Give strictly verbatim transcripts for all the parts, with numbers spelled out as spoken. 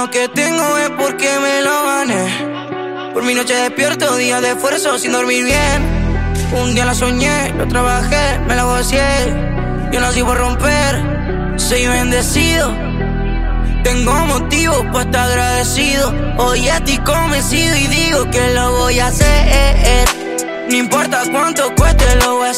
lo que tengo es porque me lo gané. Por mi noche despierto, días de esfuerzo sin dormir bien. Un día la soñé, lo trabajé, me la gocé. Yo nací por romper, soy bendecido. Tengo motivos para estar agradecido. Hoy estoy convencido y digo que lo voy a hacer. No importa cuánto cueste, lo voy a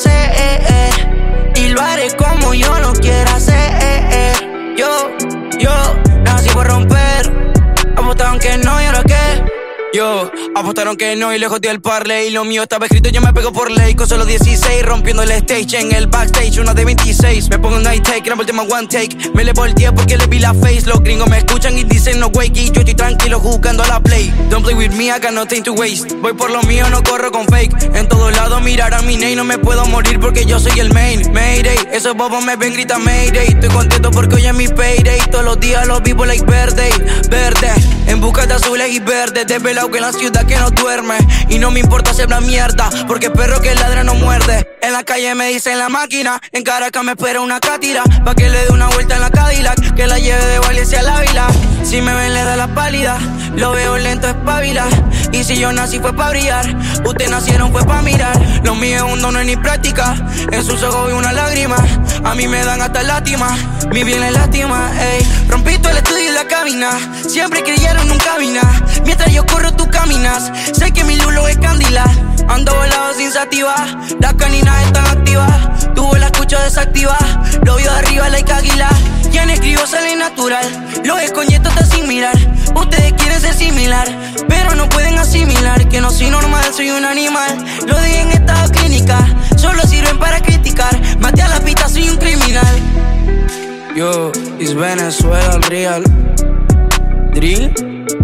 hacer. Y lo haré como yo lo quiera hacer. Yo, yo, nací por romper. Apostaron que no y ahora qué. Yo, apostaron que no y lejos del parlay. Lo mío estaba escrito, yo me pego por ley. Con solo dieciséis, rompiendo el stage en el backstage. Una de veintiséis, me pongo un night take, no última one take. Me le volteé porque le vi la face. Los gringos me escuchan y dicen no wake. Y yo estoy tranquilo jugando a la play. Don't play with me, I got nothing to waste. Voy por lo mío, no corro con fake. En todos lados mirarán mi name. No me puedo morir porque yo soy el main. Mayday, esos bobos me ven, gritan Mayday. Estoy contento porque hoy es mi payday. Todos los días los vivo like verde, verde. En busca de azules y verdes. Desvelado que en la ciudad que no duerme. Y no me importa hacer la mierda, porque perro que ladra no muerde. En la calle me dicen la máquina. En Caracas me espera una cátira. Pa' que le dé una vuelta en la Cadillac. Que la lleve de Valencia al Ávila. Si me ven le da la pálida. Lo veo lento, espabila. Y si yo nací fue pa' brillar. Ustedes nacieron fue pa' mirar. Lo mío es un don, no es ni práctica. En sus ojos vi una lágrima. A mí me dan hasta lástima. Mi bien es lástima, ey. Rompí todo el estudio y la cabina. Siempre creyeron nunca vina. Mientras yo corro tú caminas. Sé que mi lulo es candila. Ando volado sin sativa. Las caninas están activas. Tu la escucho desactiva. Lo vio de arriba like águila. Quien escribo sale natural. Los escoñetos está sin mirar. Ustedes quieren ser similar, pero no pueden asimilar que no soy normal, soy un animal. Lo dije en estado clínica. Solo sirven para criticar. Maté a la pista, soy un criminal. Yo, is Venezuela real. Drill.